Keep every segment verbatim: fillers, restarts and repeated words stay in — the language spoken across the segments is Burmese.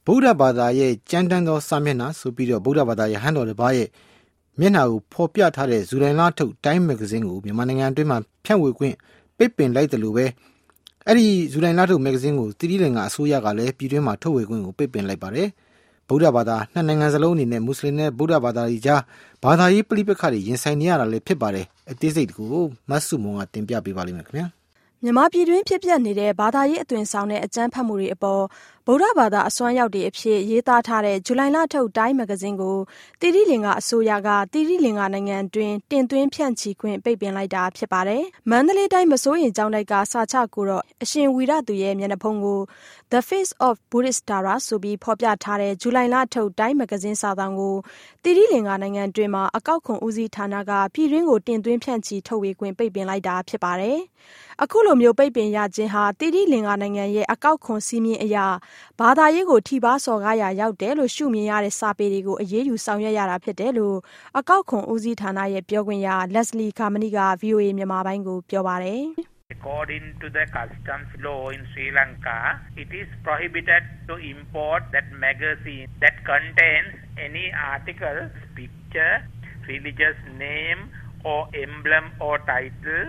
ဗုဒ္ဓဘာသာရဲ့ကြမ်းတမ်းသောစာမျက်နှာဆိုပြီးတော့ဗုဒ္ဓဘာသာရဲ့ဟန်တော်တစ်ပါးရဲ့မျက်နှာကိုဖော်ပြထားတဲ့ဇူလိုင်လထုတ်တိုင်းမဂ္ဂဇင်းကိုမြန်မာနိုင်ငံအတွင်းမှာဖြန့်ဝေခွင့်ပိတ်ပင်လိုက်တယ်လို့ပဲအဲ့ဒီဇူလိုင်လထုတ်မဂ္ဂဇင်းကိုတိတိလင်္ကာအစိုးရကလည်းပြည်တွင်းမှာထုတ်ဝေခွင့်ကိုပိတ်ပင်လိုက်ပါတယ်ဗုဒ္ဓဘာသာနှစ်နိုင်ငံစလုံးအနေနဲ့မွတ်စလင်နဲ့ဗုဒ္ဓဘာသာတွေကြားဘာသာရေးပဋိပက္ခတွေရင်ဆိုင်နေရတာလည်းဖြစ်ပါတယ်အသေးစိတ်ကိုမတ်စုမွန်ကတင်ပြပေးပါလိမ့်မယ်ခင်ဗျာမြန်မာပြည်တွင်းဖြစ်ပျက်နေတဲ့ဘာသာရေးအသွင်ဆောင်တဲ့အကြမ်းဖက်မှုတွေအပေါ်ဗုဒ္ဓဘာသာအစွမ်းရောက်တွေအဖြစ်ရေးသားထားတဲ့ဇူလိုင်လထုတ်တိုင်းမဂ္ဂဇင်းကိုတိတိလင်္ကာအစိုးရကတိတိလင်္ကာနိုင်ငံတွင်တင်သွင်းဖြန့်ချီခွင့်ပိတ်ပင်လိုက်တာဖြစ်ပါတယ်။မန္တလေးတိုင်းမစိုးရင်ကျောင်းတိုက်ကစာချကိုတော့အရှင်ဝီရသူရဲ့မျက်နှာဖုံးကို The Face of Buddhist Dharma ဆိုပြီးဖော်ပြထားတဲ့ဇူလိုင်လထုတ်တိုင်းမဂ္ဂဇင်းစာတောင်ကိုတိတိလင်္ကာနိုင်ငံတွင်မှာအကောက်ခွန်ဦးစီးဌာနကပြည်တွင်းကိုတင်သွင်းဖြန့်ချီထုတ်ဝေခွင့်ပိတ်ပင်လိုက်တာဖြစ်ပါတယ်။အခုလိုမျိုးပိတ်ပင်ရခြင်းဟာတိတိလင်္ကာနိုင်ငံရဲ့အကောက်ခွန်စည်းမျဉ်းအရဘာသာရေးကိုထိပါစော်ကားရာရောက်တယ်လို့ရှုမြင်ရတဲ့စာပေတွေကိုအရေးယူဆောင်ရွက်ရတာဖြစ်တယ်လို့အကောက်ခွန်ဦးစီးဌာနရဲ့ပြောခွင့်ရ Leslie Kamani က ဗီအိုအေ မြန်မာပိုင်းကိုပြောပါတယ် According to the customs law in Sri Lanka, it is prohibited to import that magazine that contains any article, picture, religious name or emblem or title,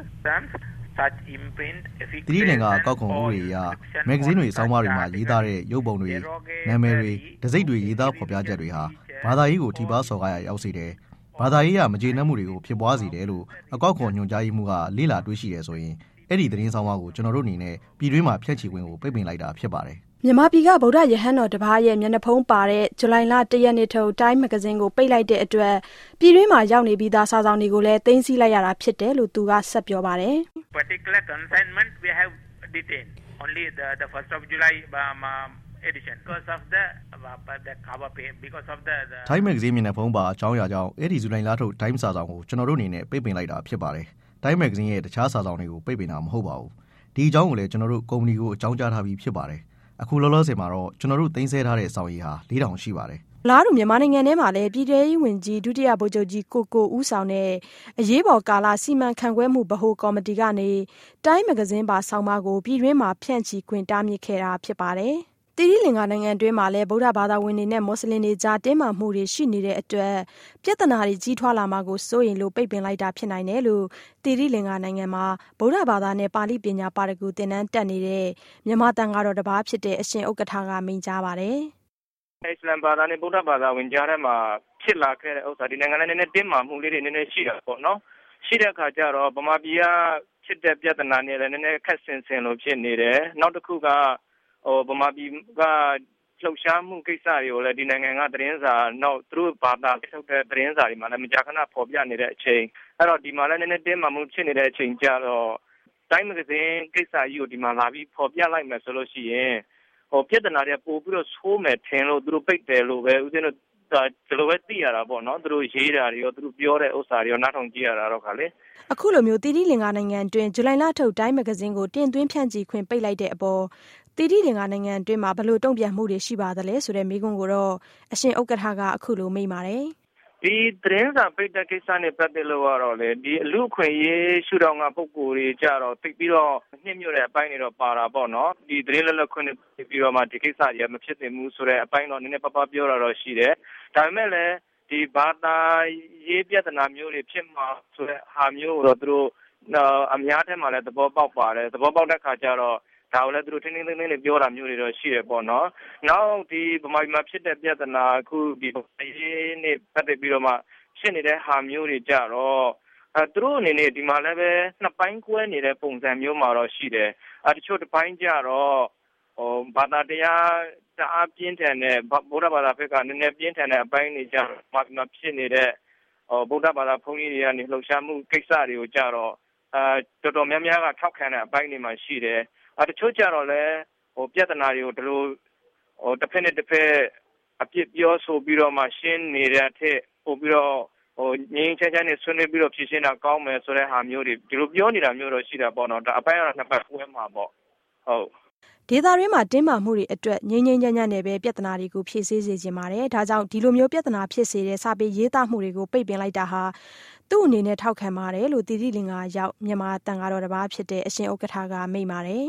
such imprint, တိတိလင်္ကာအကောက်ခွန်ဦးတွေအရမဂ္ဂဇင်းတွေစောင်းပါးတွေမှာရေးသားတဲ့ရုပ်ပုံတွေနာမည်တွေဒစိမ့်တွေရေးသားဖော်ပြချက်တွေဟာဘာသာရေးကိုထိပါစော်ကားရရောက်စေတယ်ဘာသာရေးရမကျေနပ်မှုတွေကိုဖြစ်ပွားစေတယ်လို့အကောက်ခွန်ညွှန်ကြားရေးမှူးကလေ့လာတွေ့ရှိတယ်ဆိုရင်အဲ့ဒီသတင်းဆောင်ပါကိုကျွန်တော်တို့အနေနဲ့ပြည်တွင်းမှာဖြန့်ချီခွင့်ကိုပိတ်ပင်လိုက်တာဖြစ်ပါတယ်မြန်မာပြည်ကဗုဒ္ဓရဟန်းတော်တစ်ပါးရဲ့မျက်နှာဖုံးပါတဲ့ဇူလိုင်လတရက်နေ့ထုတ်တိုင်းမဂ္ဂဇင်းကိုပိတ်လိုက်တဲ့အတွက်ပြည်တွင်းမှာရောက်နေပြီးသားစာဆောင်တွေကိုလည်းသိမ်းဆည်းလိုက်ရတာဖြစ်တယ်လို့သူကဆက်ပြောပါတယ် Particular consignment we have detained only the the first of July um, edition because of the uh, the cover page because of the Time magazine မျက်နှာဖုံးပါအကြောင်းအရာကြောင့်အဲ့ဒီဇူလိုင်လထုတ်တိုင်းစာဆောင်ကိုကျွန်တော်တို့အနေနဲ့ပိတ်ပင်လိုက်တာဖြစ်ပါတယ် Time magazine ရဲ့တခြားစာဆောင်တွေကိုပိတ်ပင်တာမဟုတ်ပါဘူးဒီအကြောင်းကိုလည်းကျွန်တော်တို့ကုမ္ပဏီကိုအကြောင်းကြားထားပြီးဖြစ်ပါတယ်အခုလောလောဆယ်မှာတော့ကျွန်တော်တို့သိမ်းဆည်းထားတဲ့စောင်ရည်ဟာ၄ထောင်ရှိပါတယ်လားတို့မြန်မာနိုင်ငံထဲမှာလည်းပြည်ထရေးဝင်ကြီးဒုတိယဗိုလ်ချုပ်ကြီးကိုကိုဦးဆောင်တဲ့အရေးပေါ်ကာလစီမံခန့်ခွဲမှုဗဟိုကော်မတီကနေတိုင်းမဂ္ဂဇင်းပါဆောင်းပါးကိုပြည်တွင်းမှာဖြန့်ချီခွင့်တားမြစ်ခဲ့တာဖြစ်ပါတယ်။တိတိလင်္ကာနိုင်ငံတွင်းမှာလည်းဗုဒ္ဓဘာသာဝင်တွေနဲ့မွတ်စလင်တွေကြားတင်းမာမှုတွေရှိနေတဲ့အတွက်ပြဿနာတွေကြီးထွားလာမှာကိုစိုးရိမ်လို့ပိတ်ပင်လိုက်တာဖြစ်နိုင်တယ်လို့တိတိလင်္ကာနိုင်ငံမှာဗုဒ္ဓဘာသာနဲ့ပါဠိပညာပါရဂူသင်တန်းတက်နေတဲ့မြန်မာတန်ဃာတော်တစ်ပါးဖြစ်တဲ့အရှင်ဥက္ကဋ္ဌကမိန့်ကြားပါတယ်။အစ္စလာမ်ဘာသာနဲ့ဗုဒ္ဓဘာသာဝင်ကြားထဲမှာဖြစ်လာခဲ့တဲ့ဥစ္စာဒီနိုင်ငံနဲ့နည်းနည်းတင်းမာမှုလေးတွေနည်းနည်းရှိတာပေါ့နော်ရှိတဲ့အခါကျတော့ဗမာပြည်ကဖြစ်တဲ့ပြဿနာနဲ့လည်းနည်းနည်းခက်ဆင်ဆင်လို့ဖြစ်နေတယ်နောက်တစ်ခုကဟိုဗမာပြည်ကလှုပ်ရှားမှုကိစ္စတွေကိုလည်းဒီနိုင်ငံကသတင်းစာနောက်သူတို့ဘာသာထုတ်တဲ့သတင်းစာတွေမှာလည်းမကြာခဏဖော်ပြနေတဲ့အချိန်အဲ့တော့ဒီမှာလည်းနည်းနည်းတင်းမာမှုဖြစ်နေတဲ့အချိန်ကျတော့တိုင်းမဂ္ဂဇင်းကိစ္စကြီးကိုဒီမှာလာပြီးဖော်ပြလိုက်မယ်ဆိုလို့ရှိရင်ဟိုပြဿနာတွေပို့ပြီးတော့ဆိုးမယ်ထင်လို့သူတို့ပိတ်တယ်လို့ပဲဦးဇင်းတို့ဒီလိုပဲသိရတာပေါ့နော်သူတို့ရေးတာတွေရောသူတို့ပြောတဲ့ဥစ္စာတွေရောနားထောင်ကြည့်ရတာတော့ခါလေအခုလိုမျိုးတိတိလင်္ကာနိုင်ငံအတွင်းဇူလိုင်လထုတ်တိုင်းမဂ္ဂဇင်းကိုတင်သွင်းဖြန့်ချီခွင့်ပိတ်လိုက်တဲ့အပေါ်တိတိလင်္ကာနိုင်ငံအတွင်းမှာဘယ်လိုတုံ့ပြန်မှုတွေရှိပါသလဲဆိုတဲ့မေးခွန်းကိုတော့အရှင်ဥက္ကဋ္ဌကအခုလိုမိန့်ပါတယ်ဒီသတင်းစာပိတ်တဲ့ကိစ္စနဲ့ပတ်သက်လို့ကတော့လေဒီအလူခွင့်ရေးရှုထောင့်ကပုံကိုယ်တွေကြတော့သိပြီးတော့နှိမ့်ညွတ်တဲ့အပိုင်းတွေတော့ပါတာပေါ့နော်ဒီသတင်းလက်လက်ခွင့်နဲ့ပြီးတော့မှဒီကိစ္စကြီးမဖြစ်သင့်ဘူးဆိုတဲ့အပိုင်းတော့နည်းနည်းပပပြောတာတော့ရှိတယ်ဒါပေမဲ့လည်းဒီဘာသာရေးပြဿနာမျိုးတွေဖြစ်မှာဆိုတဲ့ဟာမျိုးတော့သူတို့အများထဲမှာလည်းသဘောပေါက်ပါတယ်သဘောပေါက်တဲ့ခါကျတော့ဒါကိုလည်းသူတို့တင်းတင်းတင်းတင်းပြောတာမျိုးတွေတော့ရှိတယ်ပေါ့နော်နောက်ဒီဗမာပြည်မှာဖြစ်တဲ့ပြဿနာအခုဒီရေးနဲ့ပတ်သက်ပြီးတော့မှဖြစ်နေတဲ့ဟာမျိုးတွေကြတော့အဲသူတို့အနေနဲ့ဒီမှာလည်းပဲနှစ်ပိုင်းကွဲနေတဲ့ပုံစံမျိုးမှာတော့ရှိတယ်အဲတချို့တစ်ပိုင်းကြတော့ဟိုဘာသာတရားတအားပြင်းထန်တဲ့ဗုဒ္ဓဘာသာဘက်ကနည်းနည်းပြင်းထန်တဲ့အပိုင်းတွေကြတော့မှာဖြစ်နေတဲ့ဟိုဗုဒ္ဓဘာသာဘုန်းကြီးတွေကနေလှုပ်ရှားမှုကိစ္စတွေကိုကြတော့အဲတော်တော်များများကထောက်ခံတဲ့အပိုင်းတွေမှာရှိတယ်အဲတချို့ကြတော့လည်းဟိုပြဿနာတွေကိုဒီလိုဟိုတစ်ဖက်နဲ့တစ်ဖက်အပြစ်ပြောဆိုပြီးတော့မှရှင်းနေတဲ့အထက်ပို့ပြီးတော့ဟိုငြင်းချမ်းချမ်းနဲ့ဆွေးနွေးပြီးတော့ဖြေရှင်းတာကောင်းမယ်ဆိုတဲ့ဟာမျိုးတွေဒီလိုပြောနေတာမျိုးတော့ရှိတာပေါ့နော်ဒါအပိုင်းကတော့နှစ်ပတ်ကွဲမှာပေါ့ဟုတ်ဒေသတွင်းမှာတင်းမာမှုတွေအတွက်ငြိမ်းငြိမ်းချမ်းချမ်းနဲ့ပဲပြဿနာတွေကိုဖြေရှင်းစေချင်ပါတယ်ဒါကြောင့်ဒီလိုမျိုးပြဿနာဖြစ်စေတဲ့စာပေရေးသားမှုတွေကိုပိတ်ပင်လိုက်တာဟာသူ့အနေနဲ့ထောက်ခံပါတယ်လို့တိတိလင်္ကာရောက်မြန်မာတန်ဃာတော်တစ်ပါးဖြစ်တဲ့အရှင်ဥက္ကဋ္ဌကမိန့်ပါတယ်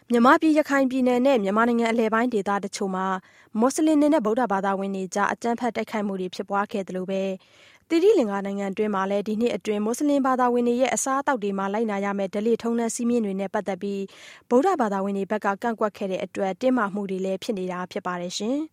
မြန်မာပြည်ရခိုင်ပြည်နယ်နဲ့မြန်မာနိုင်ငံအလယ်ပိုင်းဒေသတချို့မှာမွတ်စလင်တွေနဲ့ဗုဒ္ဓဘာသာဝင်တွေကြားအကြမ်းဖက်တိုက်ခိုက်မှုတွေဖြစ်ပွားခဲ့သလိုပဲသီရိလင်္ကာနိုင်ငံတွင်းမှာလည်းဒီနှစ်အတွင်းမွတ်စလင်ဘာသာဝင်တွေရဲ့အစားအသောက်တွေမှာလိုက်နာရမယ့်ဓလေ့ထုံးတမ်းစည်းမျဉ်းတွေနဲ့ပတ်သက်ပြီးဗုဒ္ဓဘာသာဝင်တွေဘက်ကကန့်ကွက်ခဲ့တဲ့အတွက်တင်းမာမှုတွေလည်းဖြစ်နေတာဖြစ်ပါတယ်ရှင်။